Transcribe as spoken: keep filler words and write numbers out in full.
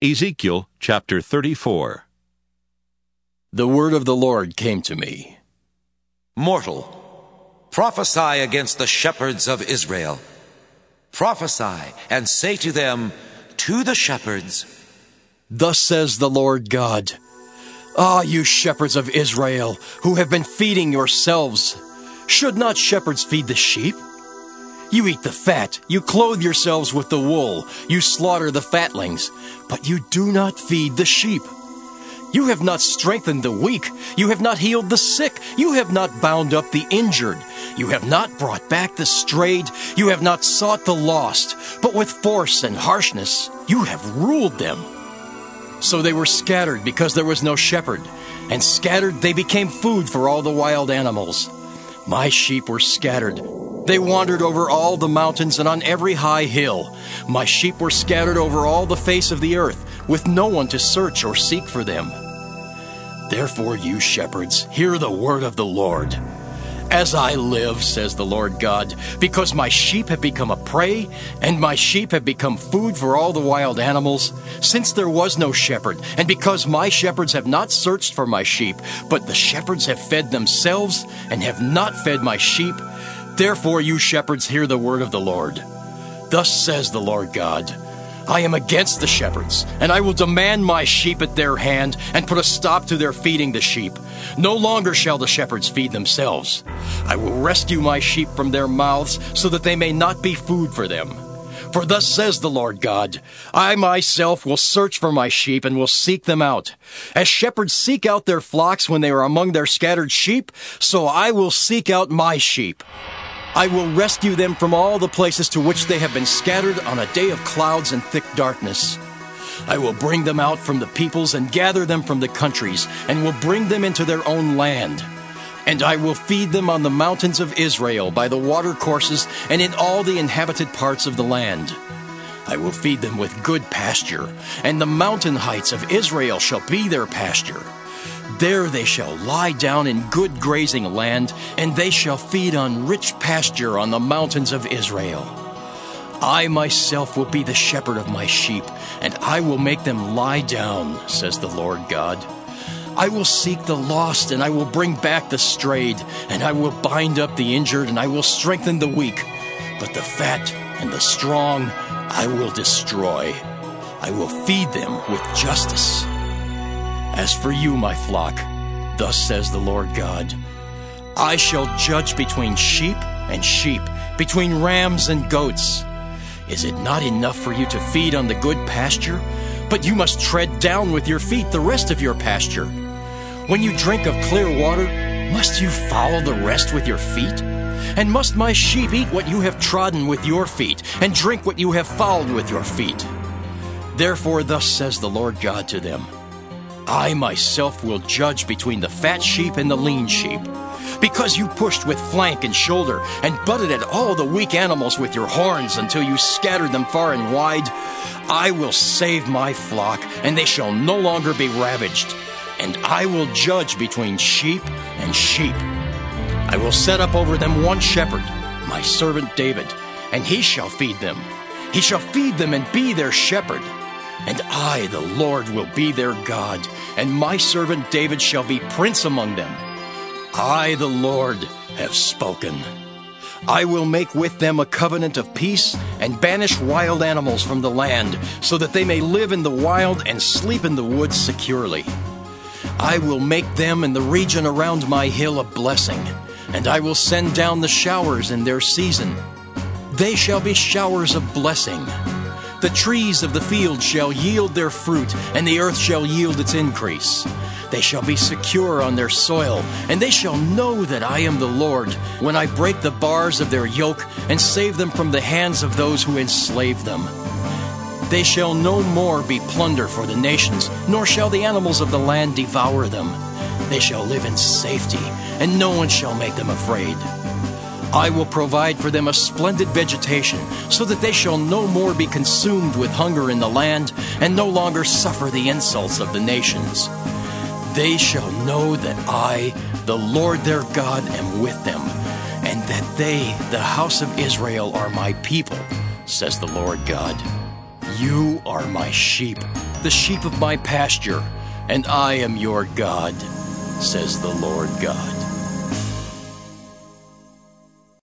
Ezekiel chapter thirty-four. The word of the Lord came to me. Mortal, prophesy against the shepherds of Israel. Prophesy and say to them, to the shepherds, Thus says the Lord God, Ah, you shepherds of Israel, who have been feeding yourselves, should not shepherds feed the sheep? You eat the fat, you clothe yourselves with the wool, you slaughter the fatlings, but you do not feed the sheep. You have not strengthened the weak, you have not healed the sick, you have not bound up the injured, you have not brought back the strayed, you have not sought the lost, but with force and harshness you have ruled them. So they were scattered because there was no shepherd, and scattered they became food for all the wild animals. My sheep were scattered. They wandered over all the mountains and on every high hill. My sheep were scattered over all the face of the earth, with no one to search or seek for them. Therefore, you shepherds, hear the word of the Lord. As I live, says the Lord God, because my sheep have become a prey, and my sheep have become food for all the wild animals, since there was no shepherd, and because my shepherds have not searched for my sheep, but the shepherds have fed themselves, and have not fed my sheep, therefore you shepherds hear the word of the Lord. Thus says the Lord God, I am against the shepherds, and I will demand my sheep at their hand, and put a stop to their feeding the sheep. No longer shall the shepherds feed themselves. I will rescue my sheep from their mouths, so that they may not be food for them. For thus says the Lord God, I myself will search for my sheep, and will seek them out. As shepherds seek out their flocks when they are among their scattered sheep, so I will seek out my sheep. I will rescue them from all the places to which they have been scattered on a day of clouds and thick darkness. I will bring them out from the peoples and gather them from the countries, and will bring them into their own land. And I will feed them on the mountains of Israel, by the watercourses, and in all the inhabited parts of the land. I will feed them with good pasture, and the mountain heights of Israel shall be their pasture. There they shall lie down in good grazing land, and they shall feed on rich pasture on the mountains of Israel. I myself will be the shepherd of my sheep, and I will make them lie down, says the Lord God. I will seek the lost, and I will bring back the strayed, and I will bind up the injured, and I will strengthen the weak. But the fat and the strong I will destroy. I will feed them with justice. As for you, my flock, thus says the Lord God, I shall judge between sheep and sheep, between rams and goats. Is it not enough for you to feed on the good pasture? But you must tread down with your feet the rest of your pasture. When you drink of clear water, must you follow the rest with your feet? And must my sheep eat what you have trodden with your feet, and drink what you have fouled with your feet? Therefore thus says the Lord God to them, I myself will judge between the fat sheep and the lean sheep. Because you pushed with flank and shoulder, and butted at all the weak animals with your horns until you scattered them far and wide, I will save my flock, and they shall no longer be ravaged. And I will judge between sheep and sheep. I will set up over them one shepherd, my servant David, and he shall feed them. He shall feed them and be their shepherd. And I, the Lord, will be their God, and my servant David shall be prince among them. I, the Lord, have spoken. I will make with them a covenant of peace, and banish wild animals from the land, so that they may live in the wild and sleep in the woods securely. I will make them and the region around my hill a blessing, and I will send down the showers in their season. They shall be showers of blessing. The trees of the field shall yield their fruit, and the earth shall yield its increase. They shall be secure on their soil, and they shall know that I am the Lord, when I break the bars of their yoke, and save them from the hands of those who enslave them. They shall no more be plunder for the nations, nor shall the animals of the land devour them. They shall live in safety, and no one shall make them afraid. I will provide for them a splendid vegetation, so that they shall no more be consumed with hunger in the land, and no longer suffer the insults of the nations. They shall know that I, the Lord their God, am with them, and that they, the house of Israel, are my people, says the Lord God. You are my sheep, the sheep of my pasture, and I am your God, says the Lord God.